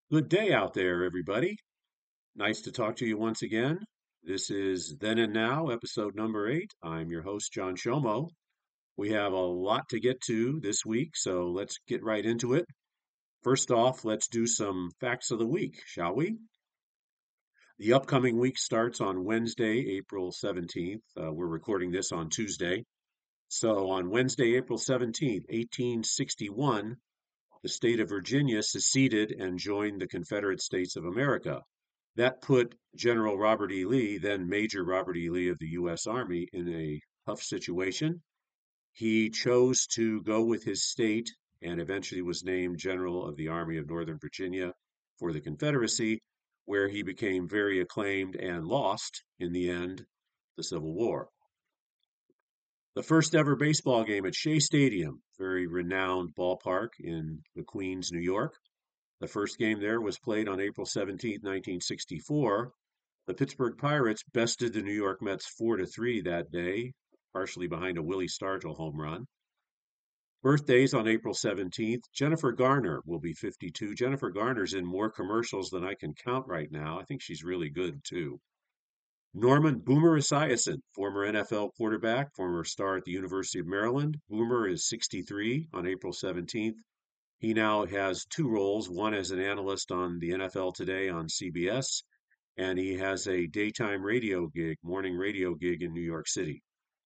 Good day out there, everybody. Nice to talk to you once again. This is Then and Now, episode number 8. I'm your host, John Shomo. We have a lot to get to this week, so let's get right into it. First off, let's do some facts of the week, shall we? The upcoming week starts on Wednesday, April 17th. We're recording this on Tuesday. So on Wednesday, April 17th, 1861, the state of Virginia seceded and joined the Confederate States of America. That put General Robert E. Lee, then Major Robert E. Lee of the U.S. Army, in a tough situation. He chose to go with his state and eventually was named General of the Army of Northern Virginia for the Confederacy, where he became very acclaimed and lost, in the end, the Civil War. The first ever baseball game at Shea Stadium, very renowned ballpark in the Queens, New York. The first game there was played on April 17th, 1964. The Pittsburgh Pirates bested the New York Mets 4-3 that day, partially behind a Willie Stargell home run. Birthdays on April 17th. Jennifer Garner will be 52. Jennifer Garner's in more commercials than I can count right now. I think she's really good too. Norman Boomer Esiason, former NFL quarterback, former star at the University of Maryland. Boomer is 63 on April 17th. He now has two roles, one as an analyst on the NFL Today on CBS, and he has a daytime radio gig, morning radio gig in New York City.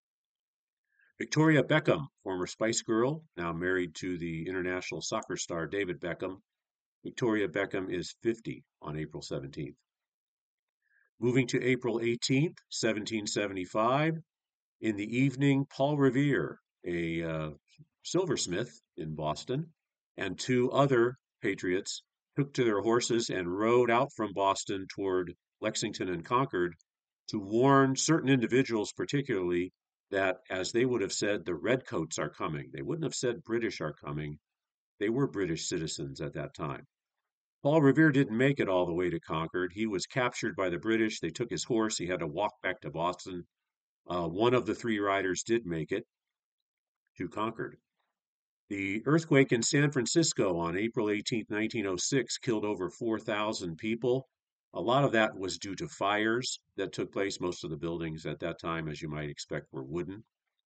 Victoria Beckham, former Spice Girl, now married to the international soccer star David Beckham. Victoria Beckham is 50 on April 17th. Moving to April 18th, 1775, in the evening, Paul Revere, a silversmith in Boston, and two other patriots took to their horses and rode out from Boston toward Lexington and Concord to warn certain individuals, particularly, that, as they would have said, the redcoats are coming. They wouldn't have said British are coming. They were British citizens at that time. Paul Revere didn't make it all the way to Concord. He was captured by the British. They took his horse. He had to walk back to Boston. One of the three riders did make it to Concord. The earthquake in San Francisco on April 18th, 1906, killed over 4,000 people. A lot of that was due to fires that took place. Most of the buildings at that time, as you might expect, were wooden.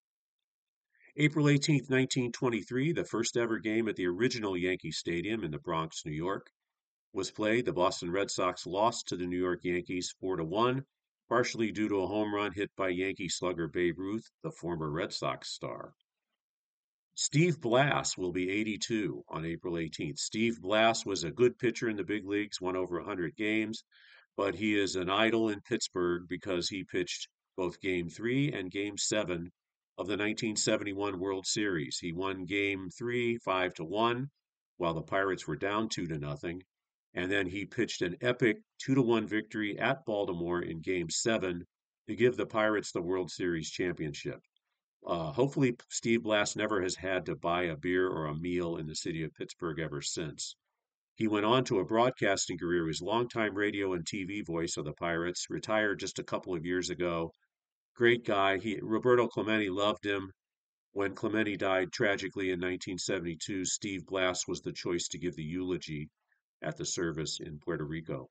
April 18th, 1923, the first ever game at the original Yankee Stadium in the Bronx, New York, was played. The Boston Red Sox lost to the New York Yankees 4-1, partially due to a home run hit by Yankee slugger Babe Ruth, the former Red Sox star. Steve Blass will be 82 on April 18th. Steve Blass was a good pitcher in the big leagues, won over 100 games, but he is an idol in Pittsburgh because he pitched both Game 3 and Game 7 of the 1971 World Series. He won Game 3 5-1, while the Pirates were down 2-0, and then he pitched an epic 2-1 victory at Baltimore in Game 7 to give the Pirates the World Series championship. Hopefully, Steve Blass never has had to buy a beer or a meal in the city of Pittsburgh ever since. He went on to a broadcasting career. He was longtime radio and TV voice of the Pirates, retired just a couple of years ago. Great guy. Roberto Clemente loved him. When Clemente died tragically in 1972, Steve Blass was the choice to give the eulogy at the service in Puerto Rico.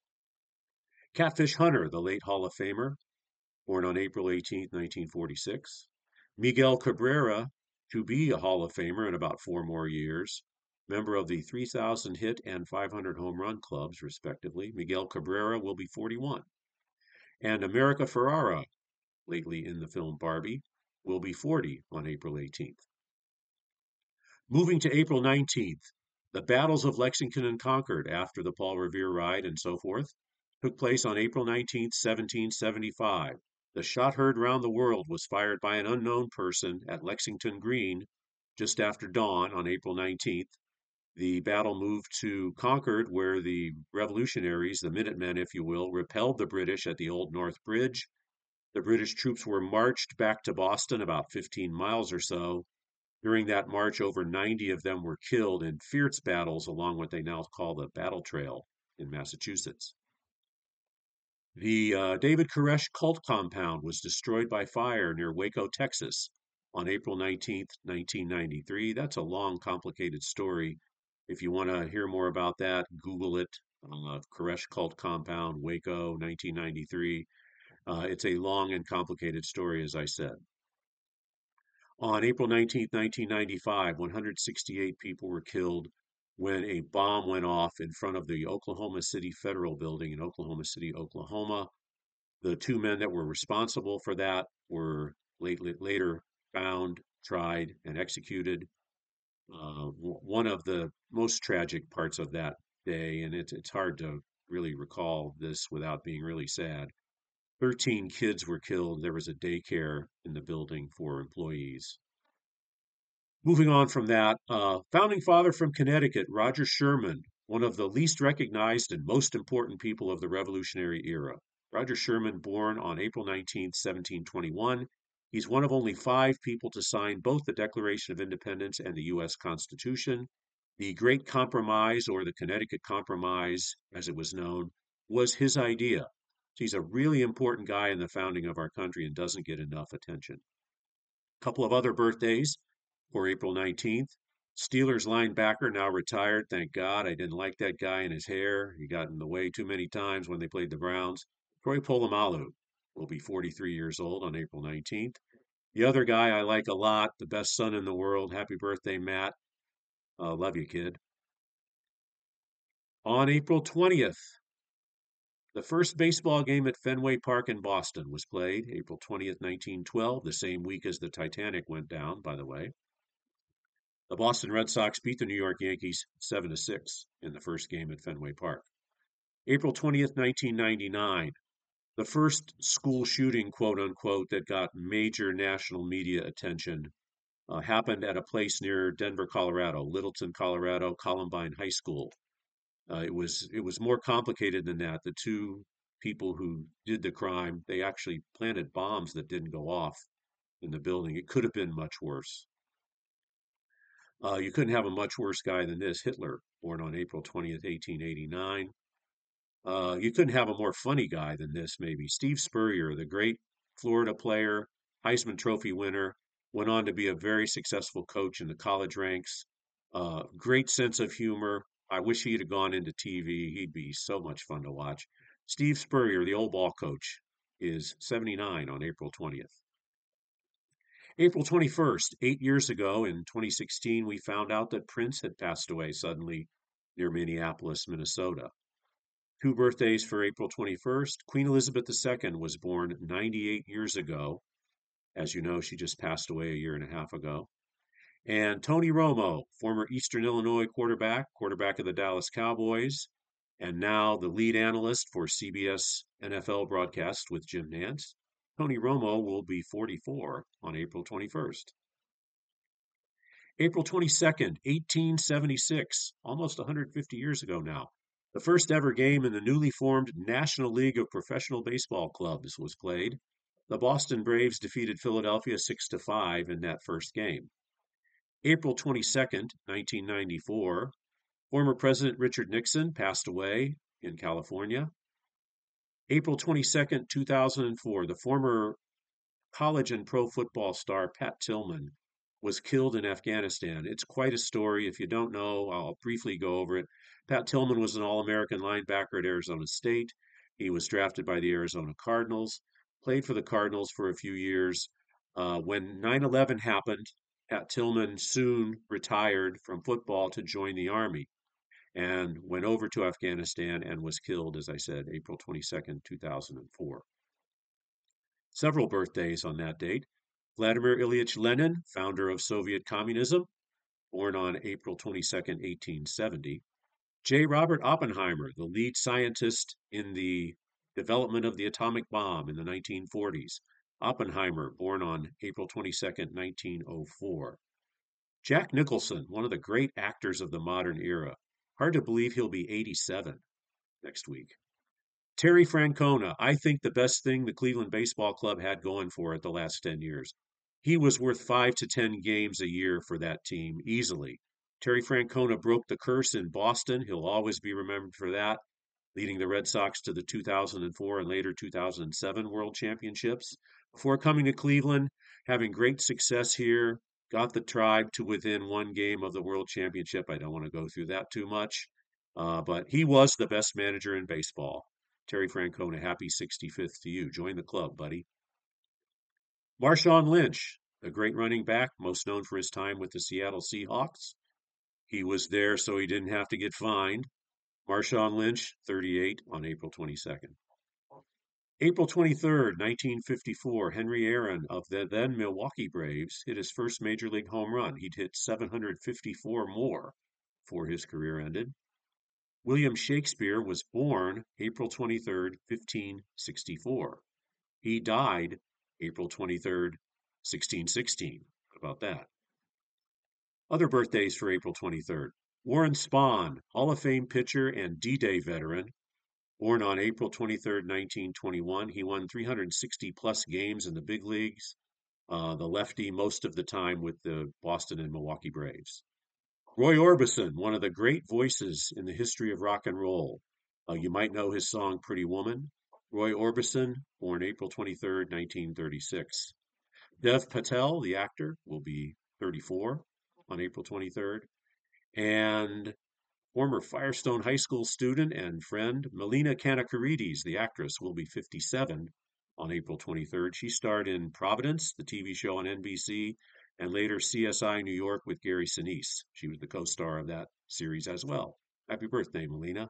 Catfish Hunter, the late Hall of Famer, born on April 18th, 1946. Miguel Cabrera, to be a Hall of Famer in about 4 more years, member of the 3,000 hit and 500 home run clubs, respectively. Miguel Cabrera will be 41. And America Ferrara, lately in the film Barbie, will be 40 on April 18th. Moving to April 19th, the battles of Lexington and Concord after the Paul Revere ride and so forth took place on April 19th, 1775. The shot heard round the world was fired by an unknown person at Lexington Green just after dawn on April 19th. The battle moved to Concord, where the revolutionaries, the Minutemen, if you will, repelled the British at the Old North Bridge. The British troops were marched back to Boston, about 15 miles or so. During that march, over 90 of them were killed in fierce battles along what they now call the Battle Trail in Massachusetts. The David Koresh cult compound was destroyed by fire near Waco, Texas on April 19th, 1993. That's a long, complicated story. If you want to hear more about that, Google it. Koresh Cult Compound, Waco, 1993. It's a long and complicated story, as I said. On April 19th, 1995, 168 people were killed when a bomb went off in front of the Oklahoma City Federal Building in Oklahoma City, Oklahoma. The two men that were responsible for that were later found, tried, and executed. One of the most tragic parts of that day, and it's hard to really recall this without being really sad. 13 kids were killed. There was a daycare in the building for employees. Moving on from that, founding father from Connecticut, Roger Sherman, one of the least recognized and most important people of the Revolutionary era. Roger Sherman, born on April 19th, 1721. He's one of only 5 people to sign both the Declaration of Independence and the U.S. Constitution. The Great Compromise, or the Connecticut Compromise, as it was known, was his idea. He's a really important guy in the founding of our country and doesn't get enough attention. A couple of other birthdays for April 19th. Steelers linebacker, now retired. Thank God. I didn't like that guy and his hair. He got in the way too many times when they played the Browns. Troy Polamalu will be 43 years old on April 19th. The other guy I like a lot, the best son in the world. Happy birthday, Matt. Love you, kid. On April 20th, the first baseball game at Fenway Park in Boston was played, April 20th, 1912, the same week as the Titanic went down, by the way. The Boston Red Sox beat the New York Yankees 7-6 in the first game at Fenway Park. April 20th, 1999, the first school shooting, quote unquote, that got major national media attention happened at a place near Denver, Colorado, Littleton, Colorado, Columbine High School. It was more complicated than that. The two people who did the crime, they actually planted bombs that didn't go off in the building. It could have been much worse. You couldn't have a much worse guy than this. Hitler, born on April 20th, 1889. You couldn't have a more funny guy than this, maybe. Steve Spurrier, the great Florida player, Heisman Trophy winner, went on to be a very successful coach in the college ranks. Great sense of humor. I wish he'd have gone into TV. He'd be so much fun to watch. Steve Spurrier, the old ball coach, is 79 on April 20th. April 21st, 8 years ago in 2016, we found out that Prince had passed away suddenly near Minneapolis, Minnesota. Two birthdays for April 21st. Queen Elizabeth II was born 98 years ago. As you know, she just passed away a year and a half ago. And Tony Romo, former Eastern Illinois quarterback of the Dallas Cowboys, and now the lead analyst for CBS NFL broadcast with Jim Nantz. Tony Romo will be 44 on April 21st. April 22nd, 1876, almost 150 years ago now. The first ever game in the newly formed National League of Professional Baseball Clubs was played. The Boston Braves defeated Philadelphia 6-5 in that first game. April 22nd, 1994, former President Richard Nixon passed away in California. April 22nd, 2004, the former college and pro football star Pat Tillman was killed in Afghanistan. It's quite a story. If you don't know, I'll briefly go over it. Pat Tillman was an All American linebacker at Arizona State. He was drafted by the Arizona Cardinals, played for the Cardinals for a few years. When 9/11 happened, Pat Tillman soon retired from football to join the Army and went over to Afghanistan and was killed, as I said, April 22nd, 2004. Several birthdays on that date. Vladimir Ilyich Lenin, founder of Soviet communism, born on April 22nd, 1870. J. Robert Oppenheimer, the lead scientist in the development of the atomic bomb in the 1940s. Oppenheimer, born on April 22nd, 1904. Jack Nicholson, one of the great actors of the modern era. Hard to believe he'll be 87 next week. Terry Francona, I think the best thing the Cleveland Baseball Club had going for it the last 10 years. He was worth 5 to 10 games a year for that team easily. Terry Francona broke the curse in Boston. He'll always be remembered for that, leading the Red Sox to the 2004 and later 2007 World Championships. Before coming to Cleveland, having great success here, got the Tribe to within one game of the World Championship. I don't want to go through that too much, but he was the best manager in baseball. Terry Francona, happy 65th to you. Join the club, buddy. Marshawn Lynch, a great running back, most known for his time with the Seattle Seahawks. He was there so he didn't have to get fined. Marshawn Lynch, 38, on April 22nd. April 23rd, 1954, Henry Aaron of the then Milwaukee Braves hit his first major league home run. He'd hit 754 more before his career ended. William Shakespeare was born April 23rd, 1564. He died April 23rd, 1616. How about that? Other birthdays for April 23rd. Warren Spahn, Hall of Fame pitcher and D-Day veteran. Born on April 23rd, 1921, he won 360 plus games in the big leagues, the lefty most of the time with the Boston and Milwaukee Braves. Roy Orbison, one of the great voices in the history of rock and roll. You might know his song Pretty Woman. Roy Orbison, born April 23rd, 1936. Dev Patel, the actor, will be 34 on April 23rd. And former Firestone High School student and friend Melina Kanakaridis, the actress, will be 57 on April 23rd. She starred in Providence, the TV show on NBC, and later CSI New York with Gary Sinise. She was the co-star of that series as well. Happy birthday, Melina.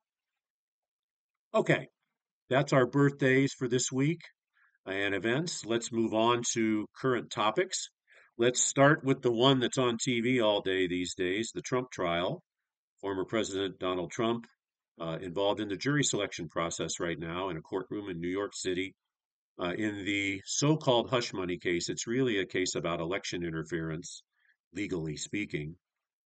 Okay, that's our birthdays for this week and events. Let's move on to current topics. Let's start with the one that's on TV all day these days, the Trump trial. Former President Donald Trump involved in the jury selection process right now in a courtroom in New York City. In the so-called hush money case, it's really a case about election interference, legally speaking.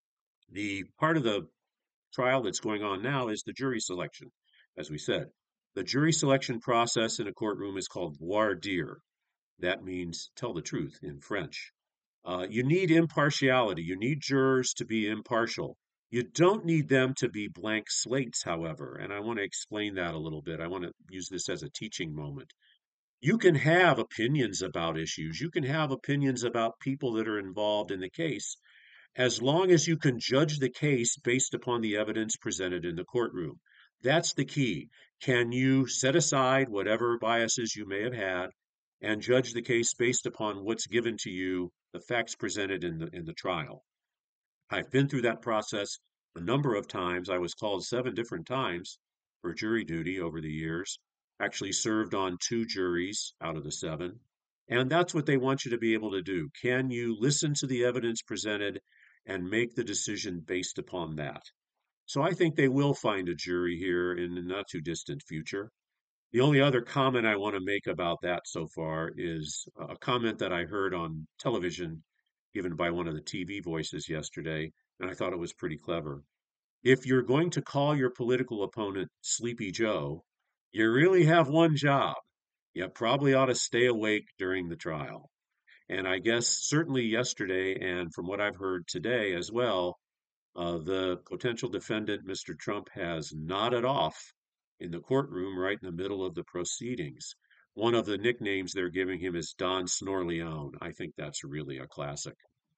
The part of the trial that's going on now is the jury selection, as we said. The jury selection process in a courtroom is called voir dire. That means tell the truth in French. You need impartiality. You need jurors to be impartial. You don't need them to be blank slates, however, and I want to explain that a little bit. I want to use this as a teaching moment. You can have opinions about issues. You can have opinions about people that are involved in the case, as long as you can judge the case based upon the evidence presented in the courtroom. That's the key. Can you set aside whatever biases you may have had and judge the case based upon what's given to you, the facts presented in the trial? I've been through that process a number of times. I was called 7 different times for jury duty over the years. Actually served on 2 juries out of the 7. And that's what they want you to be able to do. Can you listen to the evidence presented and make the decision based upon that? So I think they will find a jury here in the not too distant future. The only other comment I want to make about that so far is a comment that I heard on television given by one of the TV voices yesterday, and I thought it was pretty clever. If you're going to call your political opponent Sleepy Joe, you really have one job. You probably ought to stay awake during the trial. And I guess certainly yesterday, and from what I've heard today as well, the potential defendant, Mr. Trump, has nodded off in the courtroom right in the middle of the proceedings. One of the nicknames they're giving him is Don Snorleone. I think that's really a classic.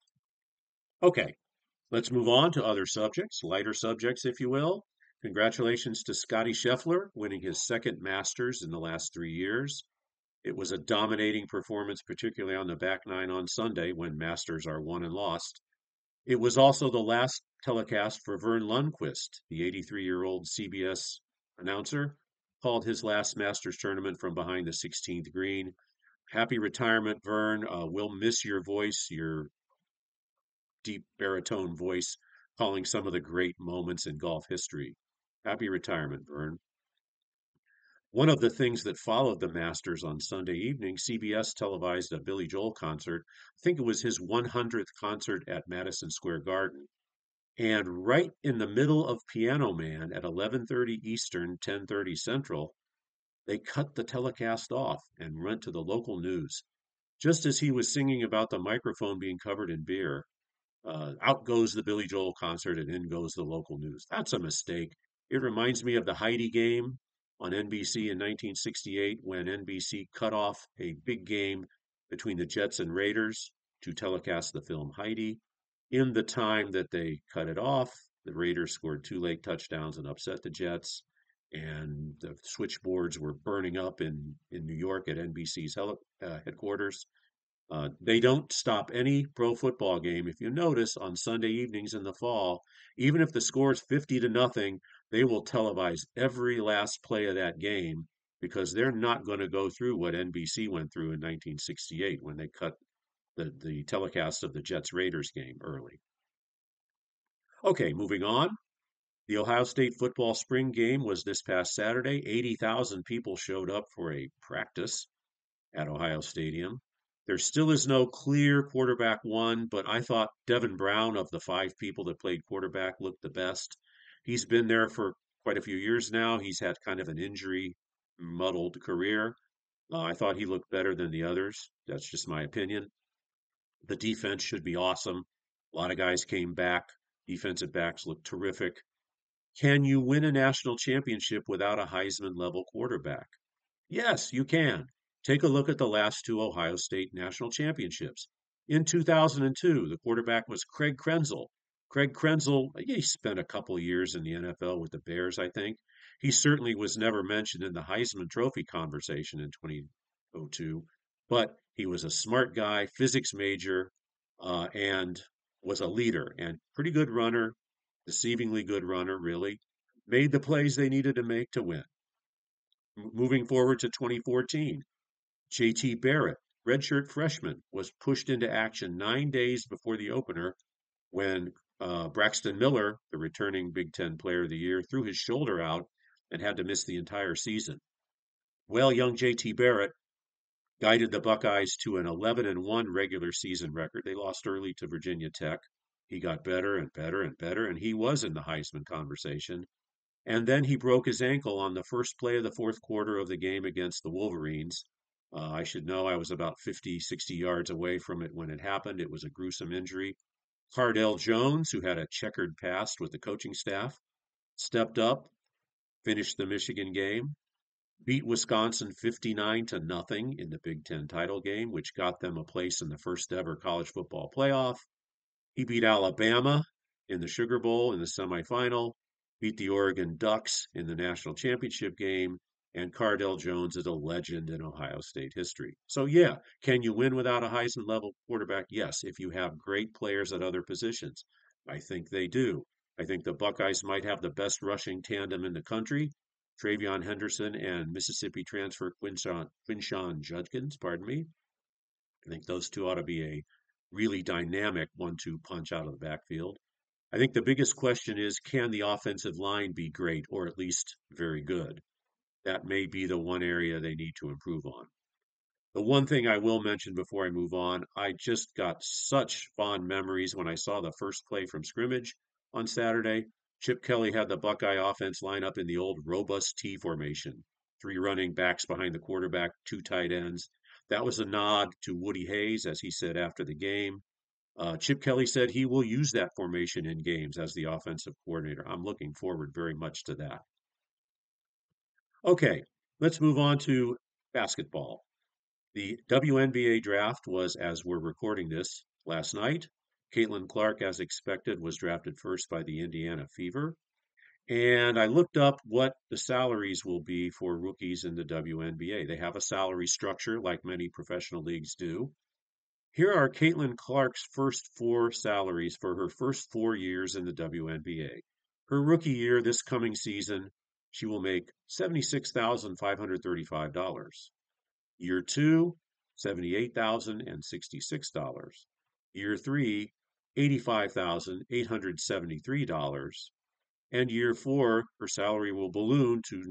Okay, let's move on to other subjects, lighter subjects, if you will. Congratulations to Scotty Scheffler winning his second Masters in the last 3 years. It was a dominating performance, particularly on the back nine on Sunday when Masters are won and lost. It was also the last telecast for Vern Lundquist, the 83-year-old CBS announcer, called his last Masters tournament from behind the 16th green. Happy retirement, Vern. We'll miss your voice, your deep baritone voice, calling some of the great moments in golf history. Happy retirement, Vern. One of the things that followed the Masters on Sunday evening, CBS televised a Billy Joel concert. I think it was his 100th concert at Madison Square Garden. And right in the middle of Piano Man at 11:30 Eastern, 10:30 Central, they cut the telecast off and went to the local news. Just as he was singing about the microphone being covered in beer, out goes the Billy Joel concert and in goes the local news. That's a mistake. It reminds me of the Heidi game on NBC in 1968 when NBC cut off a big game between the Jets and Raiders. to telecast the film Heidi. In the time that they cut it off, the Raiders scored two late touchdowns and upset the Jets, and the switchboards were burning up in New York at NBC's headquarters. They don't stop any pro football game. If you notice, on Sunday evenings in the fall, even if the score is 50 to nothing, they will televise every last play of that game because they're not going to go through what NBC went through in 1968 when they cut the telecast of the Jets Raiders game early. Okay, moving on. The Ohio State football spring game was this past Saturday. 80,000 people showed up for a practice at Ohio Stadium. There still is no clear quarterback one, but I thought Devin Brown, of the five people that played quarterback, looked the best. He's been there for quite a few years now. He's had kind of an injury muddled career. I thought he looked better than the others. That's just my opinion. The defense should be awesome. A lot of guys came back. Defensive backs look terrific. Can you win a national championship without a Heisman level quarterback? Yes, you can. Take a look at the last two Ohio State national championships. In 2002, the quarterback was Craig Krenzel. Craig Krenzel, he spent a couple years in the NFL with the Bears, I think. He certainly was never mentioned in the Heisman Trophy conversation in 2002, but he was a smart guy, physics major, and was a leader and pretty good runner, deceivingly good runner, really. Made the plays they needed to make to win. Moving forward to 2014, JT Barrett, redshirt freshman, was pushed into action 9 days before the opener when Braxton Miller, the returning Big Ten Player of the Year, threw his shoulder out and had to miss the entire season. Well, young JT Barrett guided the Buckeyes to an 11-1 regular season record. They lost early to Virginia Tech. He got better and better and better, and he was in the Heisman conversation. And then he broke his ankle on the first play of the fourth quarter of the game against the Wolverines. I should know I was about 50, 60 yards away from it when it happened. It was a gruesome injury. Cardell Jones, who had a checkered past with the coaching staff, stepped up, finished the Michigan game, beat Wisconsin 59-0 in the Big Ten title game, which got them a place in the first ever college football playoff. He beat Alabama in the Sugar Bowl in the semifinal, beat the Oregon Ducks in the national championship game, and Cardell Jones is a legend in Ohio State history. So, yeah, can you win without a Heisman level quarterback? Yes, if you have great players at other positions. I think they do. I think the Buckeyes might have the best rushing tandem in the country. TreVeyon Henderson and Mississippi transfer Quinshon Judkins, pardon me. I think those two ought to be a really dynamic 1-2 punch out of the backfield. I think the biggest question is, can the offensive line be great or at least very good? That may be the one area they need to improve on. The one thing I will mention before I move on, I just got such fond memories when I saw the first play from scrimmage on Saturday. Chip Kelly had the Buckeye offense line up in the old robust T formation, three running backs behind the quarterback, two tight ends. That was a nod to Woody Hayes, as he said after the game. Chip Kelly said he will use that formation in games as the offensive coordinator. I'm looking forward very much to that. Okay, let's move on to basketball. The WNBA draft was, as we're recording this, last night. Caitlin Clark, as expected, was drafted first by the Indiana Fever. And I looked up what the salaries will be for rookies in the WNBA. They have a salary structure like many professional leagues do. Here are Caitlin Clark's first four salaries for her first 4 years in the WNBA. Her rookie year, this coming season, she will make $76,535. Year two, $78,066. Year three, $85,873. And year four, her salary will balloon to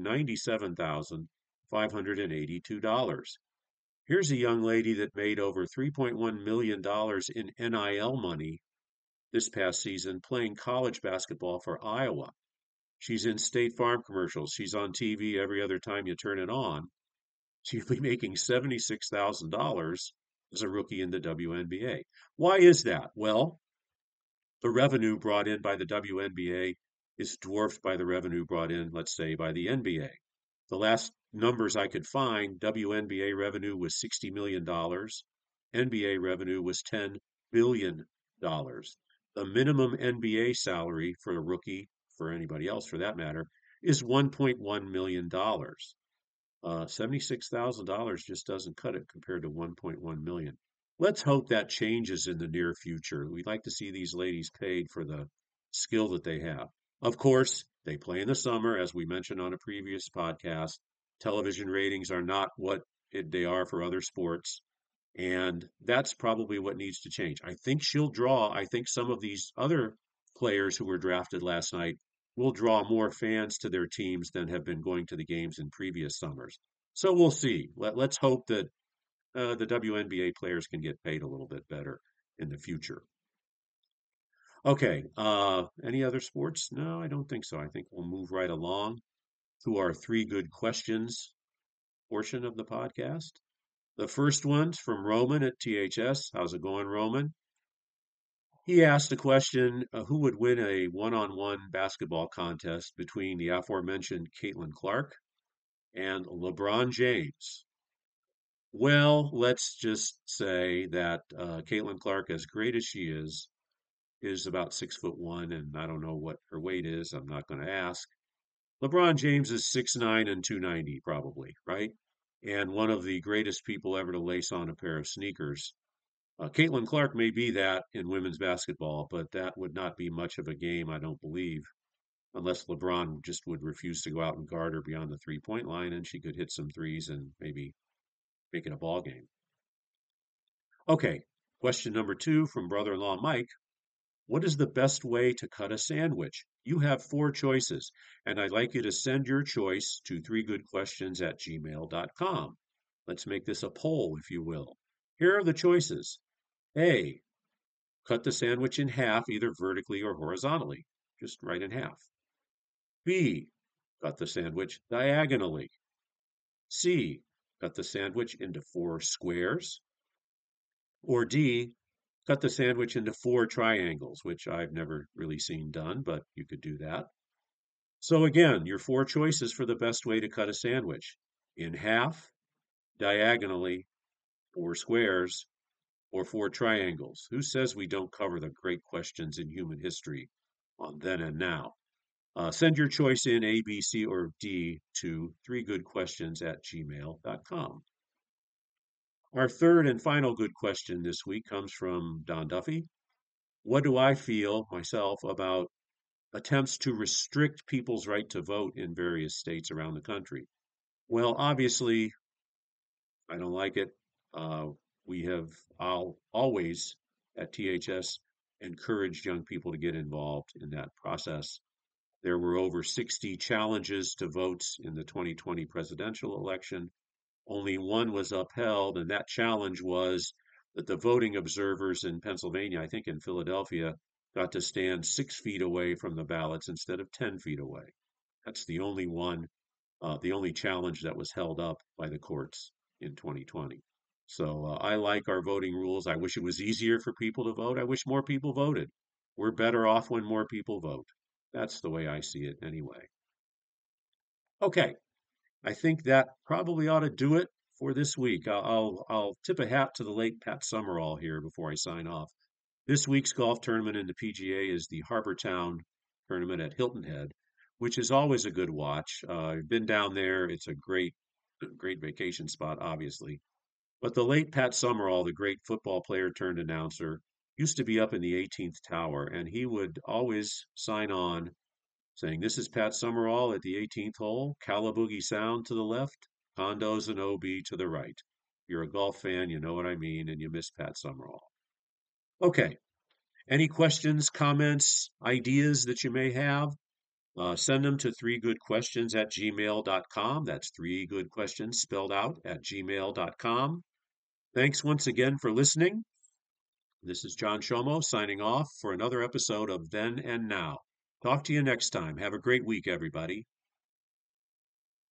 $97,582. Here's a young lady that made over $3.1 million in NIL money this past season playing college basketball for Iowa. She's in State Farm commercials. She's on TV every other time you turn it on. She'll be making $76,000 as a rookie in the WNBA. Why is that? Well, the revenue brought in by the WNBA is dwarfed by the revenue brought in, let's say, by the NBA. The last numbers I could find, WNBA revenue was $60 million. NBA revenue was $10 billion. The minimum NBA salary for a rookie, for anybody else for that matter, is $1.1 million. $76,000 just doesn't cut it compared to 1.1 million. Let's hope that changes in the near future. We'd like to see these ladies paid for the skill that they have. Of course, they play in the summer, as we mentioned on a previous podcast. Television ratings are not what they are for other sports. And that's probably what needs to change. I think she'll draw. I think some of these other players who were drafted last night will draw more fans to their teams than have been going to the games in previous summers. So we'll see. Let's hope that the WNBA players can get paid a little bit better in the future. Okay. Any other sports? No, I don't think so. I think we'll move right along to our three good questions portion of the podcast. The first one's from Roman at THS. How's it going, Roman? He asked a question, who would win a one-on-one basketball contest between the aforementioned Caitlin Clark and LeBron James? Well, let's just say that Caitlin Clark, as great as she is about 6'1", and I don't know what her weight is. I'm not going to ask. LeBron James is 6'9" and 290, probably, right? And one of the greatest people ever to lace on a pair of sneakers. Caitlin Clark may be that in women's basketball, but that would not be much of a game, I don't believe, unless LeBron just would refuse to go out and guard her beyond the 3-point line, and she could hit some threes and maybe make it a ball game. Okay, question number 2 from brother-in-law Mike. What is the best way to cut a sandwich? You have 4 choices, and I'd like you to send your choice to 3goodquestions@gmail.com. Let's make this a poll, if you will. Here are the choices. A, cut the sandwich in half, either vertically or horizontally, just right in half. B, cut the sandwich diagonally. C, cut the sandwich into 4 squares. Or D, cut the sandwich into 4 triangles, which I've never really seen done, but you could do that. So again, your 4 choices for the best way to cut a sandwich: in half, diagonally, 4 squares, or 4 triangles. Who says we don't cover the great questions in human history on Then and Now? Send your choice in A, B, C, or D to 3goodquestions@gmail.com. Our third and final good question this week comes from Don Duffy. What do I feel myself about attempts to restrict people's right to vote in various states around the country? Well, obviously, I don't like it. I'll always at THS encouraged young people to get involved in that process. There were over 60 challenges to votes in the 2020 presidential election. Only one was upheld, and that challenge was that the voting observers in Pennsylvania, I think in Philadelphia, got to stand 6 feet away from the ballots instead of 10 feet away. That's the only one, the only challenge that was held up by the courts in 2020. So I like our voting rules. I wish it was easier for people to vote. I wish more people voted. We're better off when more people vote. That's the way I see it anyway. Okay, I think that probably ought to do it for this week. I'll tip a hat to the late Pat Summerall here before I sign off. This week's golf tournament in the PGA is the Harbour Town tournament at Hilton Head, which is always a good watch. I've been down there. It's a great vacation spot, obviously. But the late Pat Summerall, the great football player turned announcer, used to be up in the 18th tower, and he would always sign on saying, "This is Pat Summerall at the 18th hole, Callaboogie Sound to the left, condos and OB to the right." If you're a golf fan, you know what I mean, and you miss Pat Summerall. Okay, any questions, comments, ideas that you may have? Send them to 3goodquestions@gmail.com. That's 3goodquestions spelled out at gmail.com. Thanks once again for listening. This is John Shomo signing off for another episode of Then and Now. Talk to you next time. Have a great week, everybody.